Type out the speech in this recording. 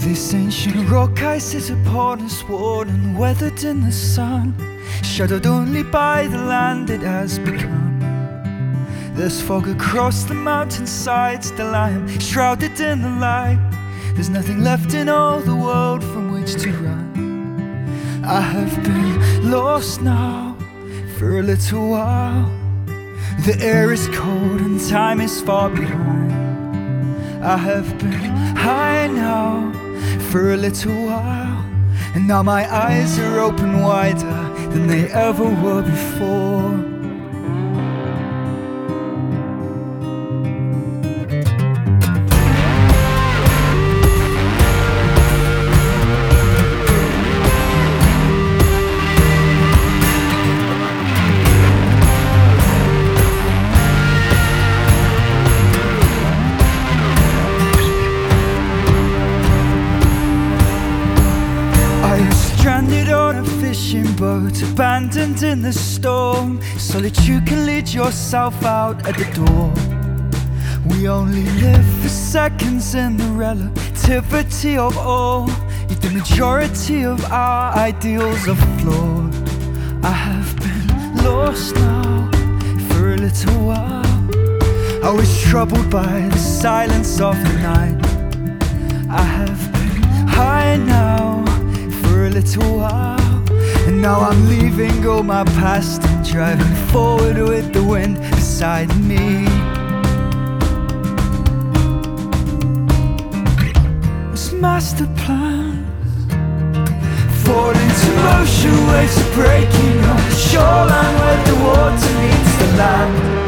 This ancient rock I sit upon is worn and weathered in the sun, shadowed only by the land it has become. There's fog across the mountainsides till I am shrouded in the light. There's nothing left in all the world from which to run. I have been lost now for a little while. The air is cold and time is far behind. I have been high now for a little while, and now my eyes are open wider than they ever were before. Stranded on a fishing boat, abandoned in the storm. Solitude can lead yourself out at the door. We only live for seconds in the relativity of all. Yet the majority of our ideals are flawed. I have been lost now for a little while. I was troubled by the silence of the night. I have been high now for a little while, and now I'm leaving all my past and driving forward with the wind beside me. This master plans fall into motion, waves are breaking on the shoreline where the water meets the land.